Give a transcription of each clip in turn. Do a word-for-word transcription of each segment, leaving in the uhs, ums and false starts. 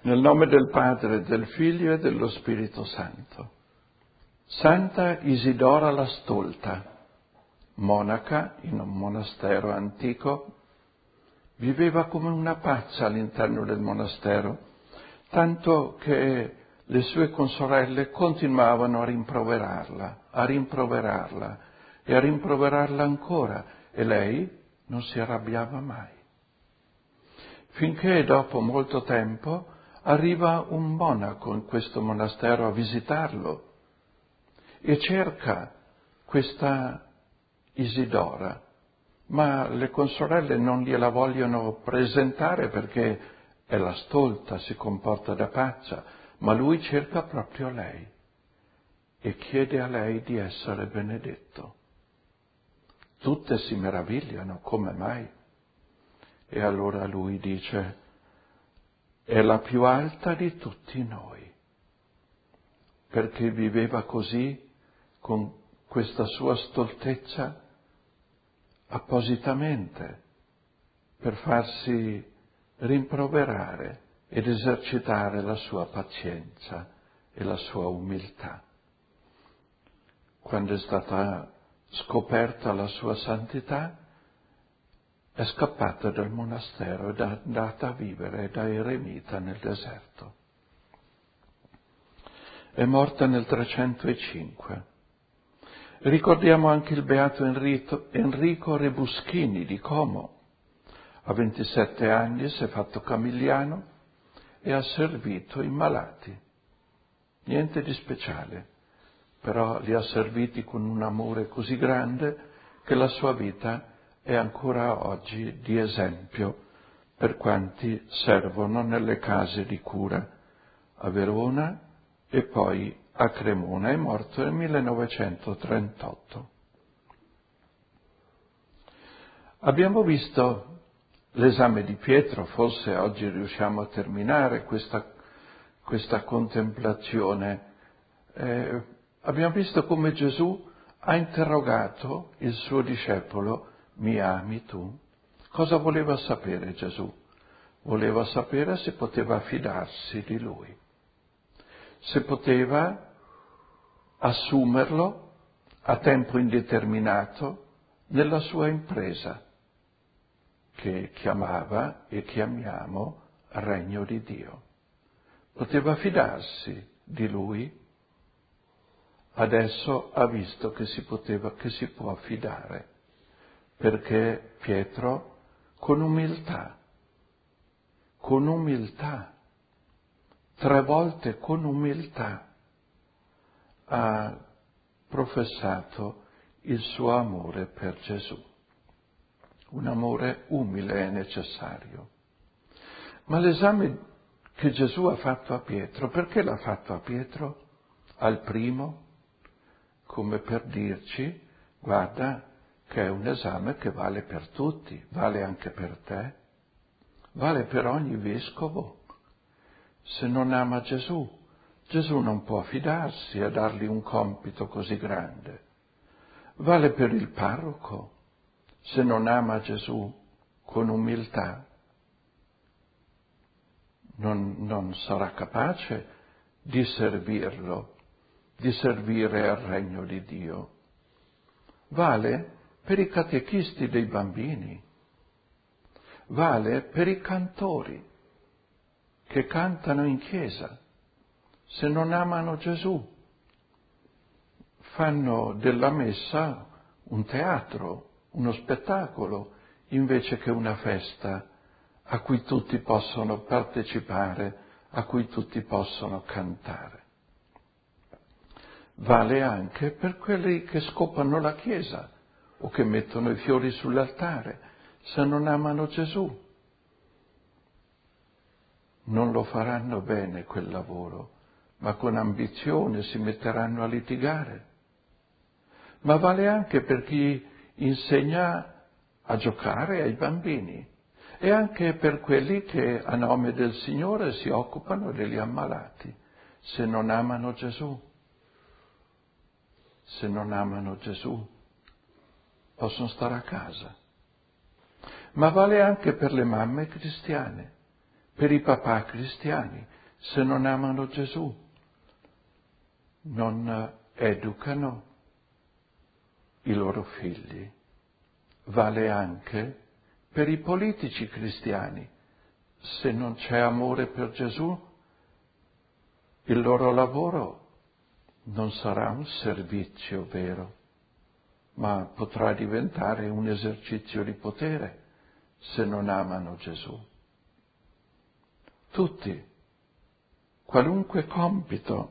Nel nome del Padre, del Figlio e dello Spirito Santo. Santa Isidora la Stolta, monaca in un monastero antico, viveva come una pazza all'interno del monastero, tanto che le sue consorelle continuavano a rimproverarla, a rimproverarla e a rimproverarla ancora, e lei non si arrabbiava mai. Finché dopo molto tempo arriva un monaco in questo monastero a visitarlo e cerca questa Isidora, ma le consorelle non gliela vogliono presentare perché è la stolta, si comporta da pazza, ma lui cerca proprio lei e chiede a lei di essere benedetto. Tutte si meravigliano, come mai? E allora lui dice: è la più alta di tutti noi, perché viveva così, con questa sua stoltezza, appositamente, per farsi rimproverare ed esercitare la sua pazienza e la sua umiltà. Quando è stata scoperta la sua santità, è scappata dal monastero ed è andata a vivere da eremita nel deserto. È morta nel trecentocinque. Ricordiamo anche il beato Enrico, Enrico Rebuschini di Como. A ventisette anni si è fatto camilliano e ha servito i malati. Niente di speciale, però li ha serviti con un amore così grande che la sua vita è ancora oggi di esempio per quanti servono nelle case di cura a Verona e poi a Cremona. È morto nel millenovecentotrentotto. Abbiamo visto l'esame di Pietro, forse oggi riusciamo a terminare questa, questa contemplazione. Eh, abbiamo visto come Gesù ha interrogato il suo discepolo: mi ami tu? Cosa voleva sapere Gesù? Voleva sapere se poteva fidarsi di lui, se poteva assumerlo a tempo indeterminato nella sua impresa, che chiamava e chiamiamo Regno di Dio. Poteva fidarsi di lui? Adesso ha visto che si poteva, che si può fidare, perché Pietro con umiltà, con umiltà, tre volte con umiltà ha professato il suo amore per Gesù. Un amore umile e necessario. Ma l'esame che Gesù ha fatto a Pietro, perché l'ha fatto a Pietro? Al primo, come per dirci: guarda che è un esame che vale per tutti, vale anche per te, vale per ogni vescovo. Se non ama Gesù, Gesù non può fidarsi a dargli un compito così grande. Vale per il parroco. Se non ama Gesù con umiltà, non, non sarà capace di servirlo, di servire al regno di Dio. Vale per i catechisti dei bambini, vale per i cantori che cantano in chiesa. Se non amano Gesù, fanno della messa un teatro, uno spettacolo, invece che una festa a cui tutti possono partecipare, a cui tutti possono cantare. Vale anche per quelli che scopano la chiesa o che mettono i fiori sull'altare. Se non amano Gesù, non lo faranno bene quel lavoro, ma con ambizione si metteranno a litigare. Ma vale anche per chi insegna a giocare ai bambini e anche per quelli che a nome del Signore si occupano degli ammalati. Se non amano Gesù, se non amano Gesù, possono stare a casa. Ma vale anche per le mamme cristiane, per i papà cristiani, se non amano Gesù, non educano i loro figli. Vale anche per i politici cristiani. Se non c'è amore per Gesù, il loro lavoro non sarà un servizio vero, ma potrà diventare un esercizio di potere se non amano Gesù. Tutti, qualunque compito,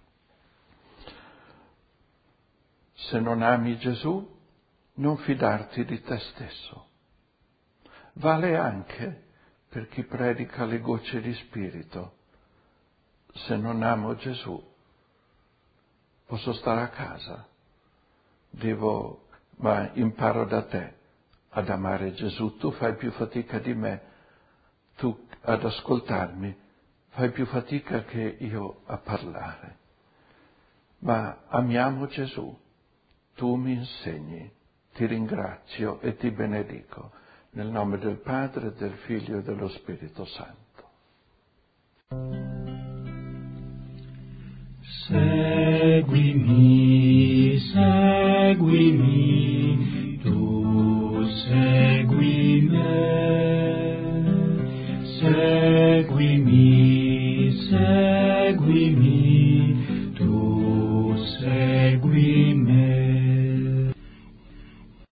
se non ami Gesù, non fidarti di te stesso. Vale anche per chi predica le gocce di spirito. Se non amo Gesù, posso stare a casa, devo, ma imparo da te ad amare Gesù. Tu fai più fatica di me, tu ad ascoltarmi, fai più fatica che io a parlare. Ma amiamo Gesù, tu mi insegni, ti ringrazio e ti benedico, nel nome del Padre, del Figlio e dello Spirito Santo. Seguimi, seguimi, tu segui me. Seguimi, seguimi, tu segui